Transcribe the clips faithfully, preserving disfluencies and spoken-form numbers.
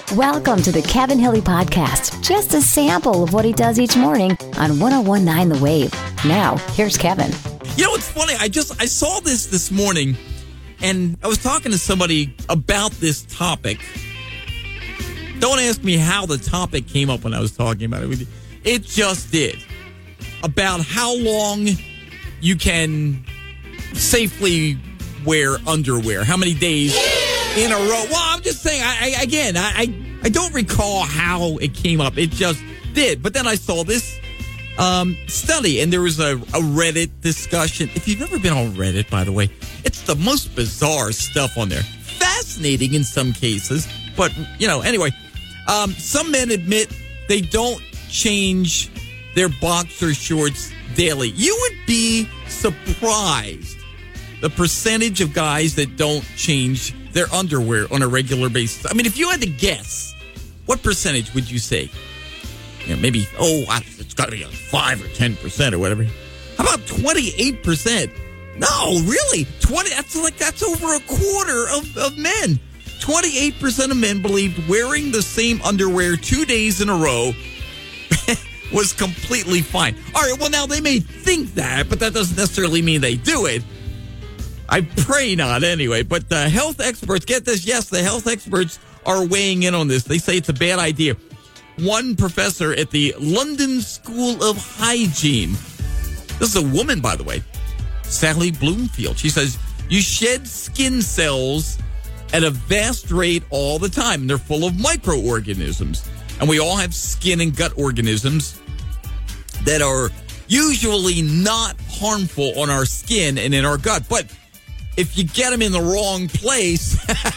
Welcome to the Kevin Hilly Podcast. Just a sample of what he does each morning on one oh one point nine The Wave. Now, here's Kevin. You know, it's funny. I just I saw this this morning, and I was talking to somebody about this topic. Don't ask me how the topic came up when I was talking about it. It just did. About how long you can safely wear underwear. How many days in a row. Well, I'm just saying, I, I, again, I, I don't recall how it came up. It just did. But then I saw this um, study, and there was a, a Reddit discussion. If you've ever been on Reddit, by the way, it's the most bizarre stuff on there. Fascinating in some cases. But, you know, anyway, um, some men admit they don't change their boxer shorts daily. You would be surprised the percentage of guys that don't change their underwear on a regular basis. I mean, if you had to guess, what percentage would you say? You know, maybe, oh, it's got to be a five or ten percent or whatever. How about twenty-eight percent? No, really? twenty That's like, that's over a quarter of, of men. twenty-eight percent of men believed wearing the same underwear two days in a row was completely fine. All right, well, now they may think that, but that doesn't necessarily mean they do it. I pray not anyway. But the health experts, get this, yes, the health experts are weighing in on this. They say it's a bad idea. One professor at the London School of Hygiene, this is a woman, by the way, Sally Bloomfield. She says, you shed skin cells at a vast rate all the time. And they're full of microorganisms. And we all have skin and gut organisms that are usually not harmful on our skin and in our gut. But if you get them in the wrong place,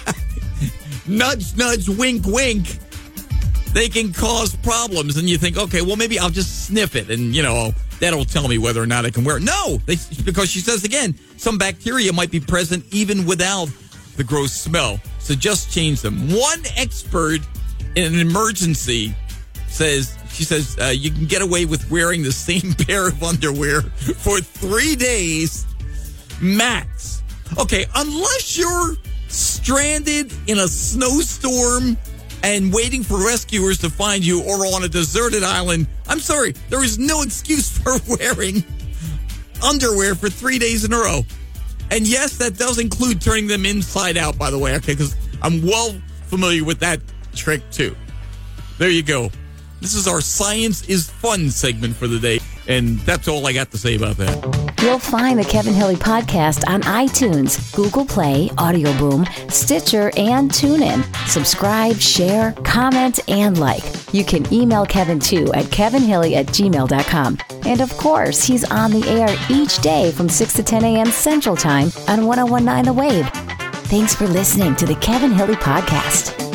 nudge, nudge, wink, wink, they can cause problems. And you think, okay, well, maybe I'll just sniff it. And, you know, that'll tell me whether or not I can wear it. No, they, because she says, again, some bacteria might be present even without the gross smell. So just change them. One expert in an emergency says, she says, uh, you can get away with wearing the same pair of underwear for three days max. Okay, unless you're stranded in a snowstorm and waiting for rescuers to find you or on a deserted island, I'm sorry, there is no excuse for wearing underwear for three days in a row. And yes, that does include turning them inside out, by the way, okay, because I'm well familiar with that trick too. There you go. This is our Science is Fun segment for the day, and that's all I got to say about that. You'll find the Kevin Hilly Podcast on iTunes, Google Play, Audio Boom, Stitcher, and TuneIn. Subscribe, share, comment, and like. You can email Kevin too at kevinhilly at gmail dot com. And of course, he's on the air each day from six to ten a.m. Central Time on one oh one point nine The Wave. Thanks for listening to the Kevin Hilly Podcast.